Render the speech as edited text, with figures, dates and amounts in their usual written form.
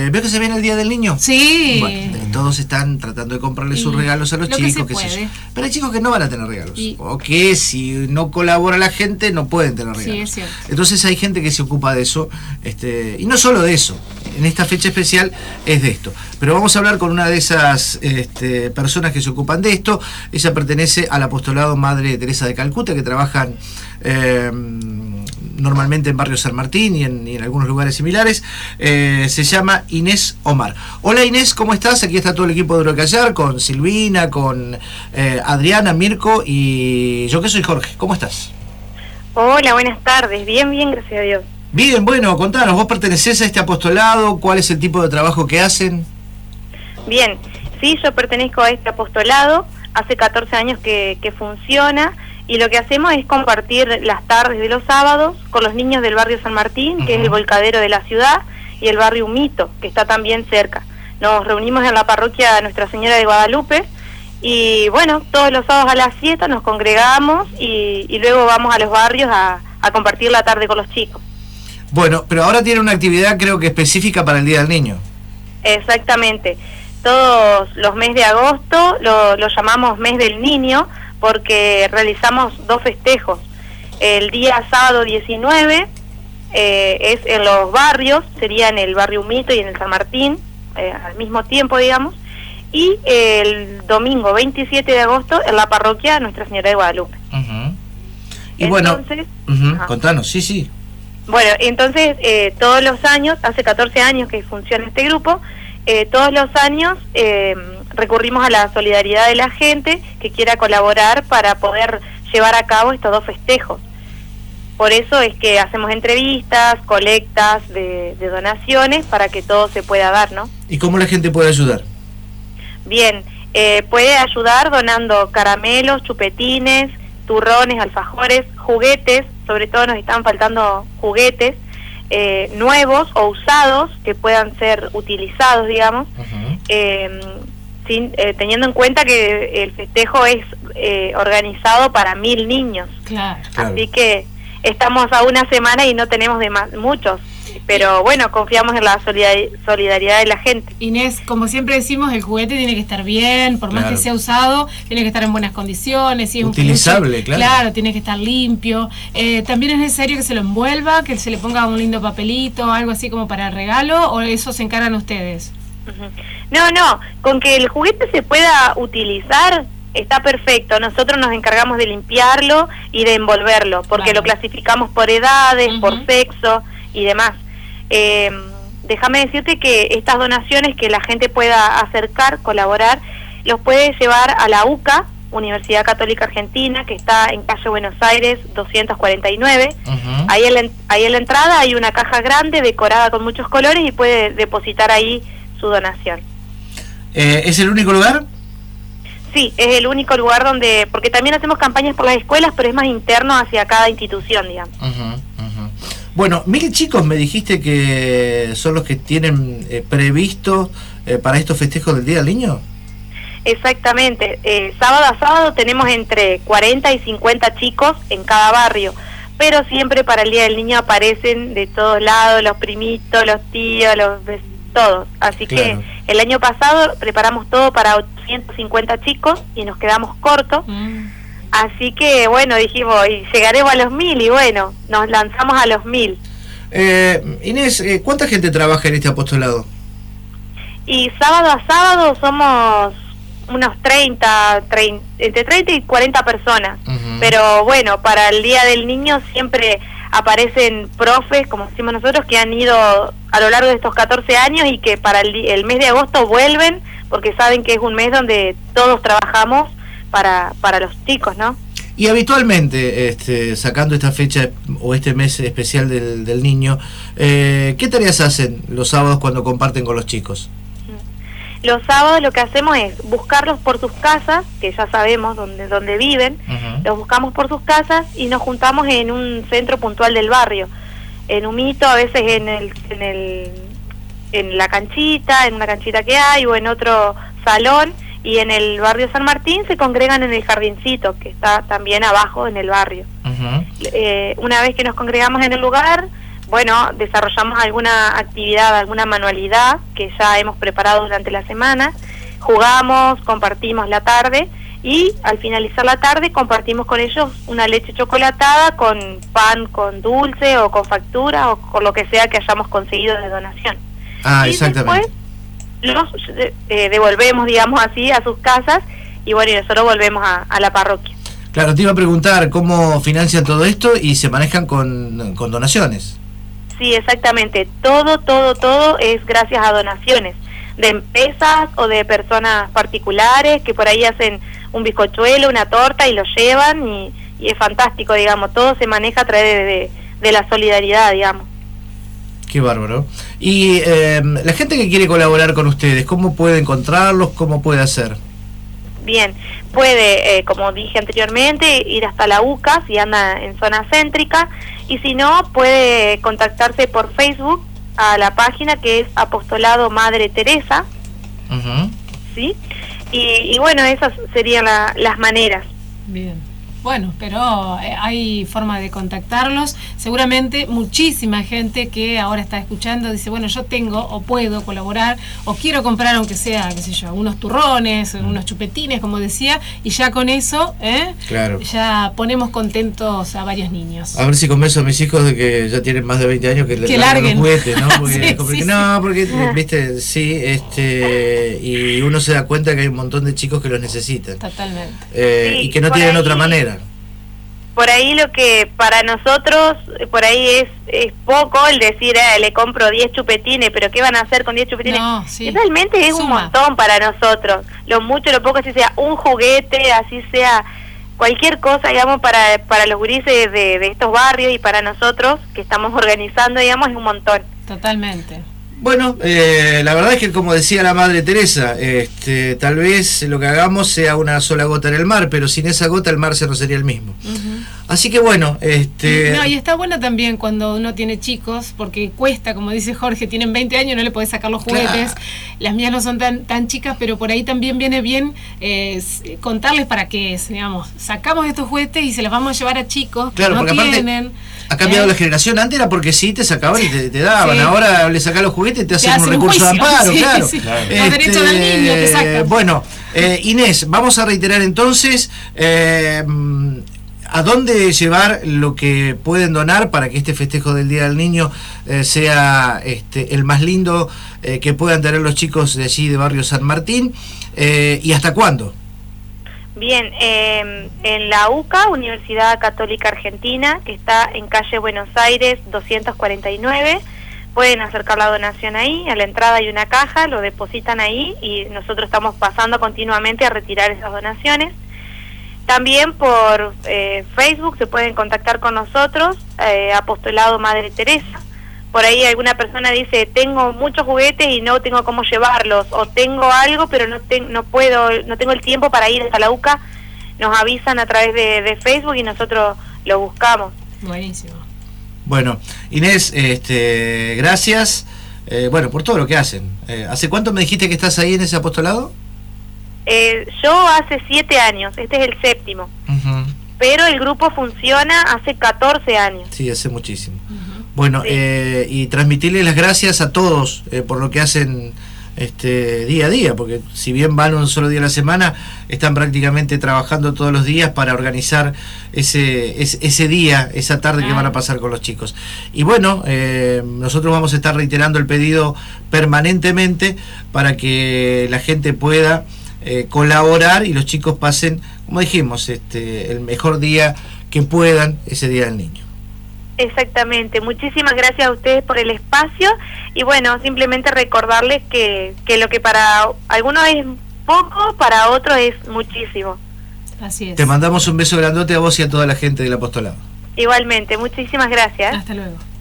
¿Ves que se viene el Día del Niño? Sí. Bueno, todos están tratando de comprarle sus regalos a los chicos, qué sé yo. Pero hay chicos que no van a tener regalos. O que si no colabora la gente no pueden tener regalos. Sí, es cierto. Entonces hay gente que se ocupa de eso. Y no solo de eso. En esta fecha especial es de esto. Pero vamos a hablar con una de esas personas que se ocupan de esto. Ella pertenece al apostolado Madre Teresa de Calcuta, que trabajan normalmente en Barrio San Martín y en algunos lugares similares. Se llama Inés Omar. Hola Inés, ¿cómo estás? Aquí está todo el equipo de Duro de Callar, con Silvina, con Adriana, Mirko y yo que soy Jorge. ¿Cómo estás? Hola, buenas tardes. Bien, gracias a Dios. Bien, bueno, contanos, ¿vos pertenecés a este apostolado? ¿Cuál es el tipo de trabajo que hacen? Bien, sí, yo pertenezco a este apostolado. Hace 14 años que funciona. Y lo que hacemos es compartir las tardes de los sábados con los niños del barrio San Martín, que es el volcadero de la ciudad, y el barrio Humito, que está también cerca. Nos reunimos en la parroquia Nuestra Señora de Guadalupe, y bueno, todos los sábados a las 7 nos congregamos y luego vamos a los barrios a compartir la tarde con los chicos. Bueno, pero ahora tiene una actividad creo que específica para el Día del Niño. Exactamente. Todos los meses de agosto lo llamamos Mes del Niño, porque realizamos 2 festejos. El día sábado 19 es en los barrios, sería en el barrio Humito y en el San Martín, al mismo tiempo, digamos, y el domingo 27 de agosto en la parroquia Nuestra Señora de Guadalupe. Y entonces, bueno, contanos, sí. Bueno, entonces todos los años, hace 14 años que funciona este grupo, todos los años recurrimos a la solidaridad de la gente que quiera colaborar para poder llevar a cabo estos 2 festejos. Por eso es que hacemos entrevistas, colectas de donaciones para que todo se pueda dar, ¿no? ¿Y cómo la gente puede ayudar? Bien, puede ayudar donando caramelos, chupetines, turrones, alfajores, juguetes. Sobre todo nos están faltando juguetes nuevos o usados que puedan ser utilizados, digamos, teniendo en cuenta que el festejo es organizado para 1000 niños. Claro. Así que estamos a una semana y no tenemos muchos, pero bueno, confiamos en la solidaridad de la gente. Inés, como siempre decimos, el juguete tiene que estar bien, por más que sea usado, tiene que estar en buenas condiciones. Si es utilizable, claro, tiene que estar limpio. También es necesario que se lo envuelva, que se le ponga un lindo papelito, algo así como para regalo, o eso se encargan ustedes. No, con que el juguete se pueda utilizar está perfecto. Nosotros nos encargamos de limpiarlo y de envolverlo, porque lo clasificamos por edades, por sexo y demás. Déjame decirte que estas donaciones que la gente pueda acercar, colaborar, los puede llevar a la UCA, Universidad Católica Argentina, que está en calle Buenos Aires 249. Ahí en la entrada hay una caja grande decorada con muchos colores y puede depositar ahí su donación. ¿Es el único lugar? Sí, es el único lugar donde, porque también hacemos campañas por las escuelas, pero es más interno hacia cada institución, digamos. Bueno, 1000 chicos me dijiste que son los que tienen previsto para estos festejos del Día del Niño. Exactamente, sábado a sábado tenemos entre 40 y 50 chicos en cada barrio, pero siempre para el Día del Niño aparecen de todos lados, los primitos, los tíos, todos. Así que el año pasado preparamos todo para 850 chicos y nos quedamos cortos. Así que bueno, dijimos, y llegaremos a los 1000 y bueno, nos lanzamos a los 1000. Inés, ¿cuánta gente trabaja en este apostolado? Y sábado a sábado somos unos entre 30 y 40 personas. Pero bueno, para el Día del Niño siempre aparecen profes, como decimos nosotros, que han ido a lo largo de estos 14 años y que para el mes de agosto vuelven, porque saben que es un mes donde todos trabajamos para los chicos, ¿no? Y habitualmente, sacando esta fecha o este mes especial del niño, ¿qué tareas hacen los sábados cuando comparten con los chicos? Los sábados lo que hacemos es buscarlos por sus casas, que ya sabemos dónde viven, los buscamos por sus casas y nos juntamos en un centro puntual del barrio, en Humito, a veces en la canchita, en una canchita que hay, o en otro salón, y en el barrio San Martín se congregan en el jardincito, que está también abajo en el barrio. Una vez que nos congregamos en el lugar, bueno, desarrollamos alguna actividad, alguna manualidad que ya hemos preparado durante la semana, jugamos, compartimos la tarde y al finalizar la tarde compartimos con ellos una leche chocolatada con pan con dulce o con factura o con lo que sea que hayamos conseguido de donación. Ah, y exactamente. Después los devolvemos, digamos así, a sus casas y bueno, y nosotros volvemos a la parroquia. Claro, te iba a preguntar cómo financian todo esto y se manejan con donaciones. Sí, exactamente. Todo es gracias a donaciones de empresas o de personas particulares que por ahí hacen un bizcochuelo, una torta y lo llevan y es fantástico, digamos. Todo se maneja a través de la solidaridad, digamos. Qué bárbaro. Y la gente que quiere colaborar con ustedes, ¿cómo puede encontrarlos? ¿Cómo puede hacer? Bien, puede, como dije anteriormente, ir hasta la UCA si anda en zona céntrica y si no, puede contactarse por Facebook a la página que es Apostolado Madre Teresa, ¿sí? Y bueno, esas serían las maneras. Bien. Bueno, pero hay forma de contactarlos. Seguramente muchísima gente que ahora está escuchando dice, bueno, yo tengo o puedo colaborar o quiero comprar aunque sea, qué sé yo, unos turrones, unos chupetines, como decía, y ya con eso, claro, ya ponemos contentos a varios niños. A ver si convenzo a mis hijos de que ya tienen más de 20 años que larguen los juguetes, ¿no? Porque, viste, sí, y uno se da cuenta que hay un montón de chicos que los necesitan. Totalmente. Y que no tienen otra manera. Por ahí lo que para nosotros, por ahí es poco el decir, le compro 10 chupetines, pero ¿qué van a hacer con 10 chupetines? No, sí. Realmente es un montón para nosotros. Lo mucho, lo poco, así sea un juguete, así sea cualquier cosa, digamos, para los gurises de estos barrios y para nosotros que estamos organizando, digamos, es un montón. Totalmente. Bueno, la verdad es que como decía la Madre Teresa, tal vez lo que hagamos sea una sola gota en el mar, pero sin esa gota el mar no sería el mismo. Así que bueno, No, y está bueno también cuando uno tiene chicos, porque cuesta, como dice Jorge, tienen 20 años, no le podés sacar los juguetes. Claro. Las mías no son tan chicas, pero por ahí también viene bien contarles para qué es, digamos. Sacamos estos juguetes y se los vamos a llevar a chicos que claro, no tienen. Ha cambiado la generación. Antes era porque sí, te sacaban y te daban. Sí. Ahora le sacás los juguetes y te hacen un recurso de amparo, sí, claro. Sí. Los derechos del niño te sacan. Bueno, Inés, vamos a reiterar entonces a dónde llevar lo que pueden donar para que este festejo del Día del Niño sea el más lindo que puedan tener los chicos de allí de Barrio San Martín, y hasta cuándo. Bien, en la UCA, Universidad Católica Argentina, que está en calle Buenos Aires 249, pueden acercar la donación ahí, a la entrada hay una caja, lo depositan ahí y nosotros estamos pasando continuamente a retirar esas donaciones. También por Facebook se pueden contactar con nosotros, Apostolado Madre Teresa. Por ahí alguna persona dice, tengo muchos juguetes y no tengo cómo llevarlos, o tengo algo pero no tengo el tiempo para ir hasta la UCA, nos avisan a través de Facebook y nosotros lo buscamos. Buenísimo. Bueno, Inés, gracias, bueno, por todo lo que hacen. ¿Hace cuánto me dijiste que estás ahí en ese apostolado? Yo hace 7 años, este es el 7º, pero el grupo funciona hace 14 años. Sí, hace muchísimo. Bueno, sí. Y transmitirles las gracias a todos por lo que hacen día a día, porque si bien van un solo día a la semana, están prácticamente trabajando todos los días para organizar ese día, esa tarde que van a pasar con los chicos. Y bueno, nosotros vamos a estar reiterando el pedido permanentemente para que la gente pueda colaborar y los chicos pasen, como dijimos, el mejor día que puedan ese Día del Niño. Exactamente, muchísimas gracias a ustedes por el espacio y bueno, simplemente recordarles que lo que para algunos es poco, para otros es muchísimo. Así es. Te mandamos un beso grandote a vos y a toda la gente del apostolado. Igualmente, muchísimas gracias. Hasta luego.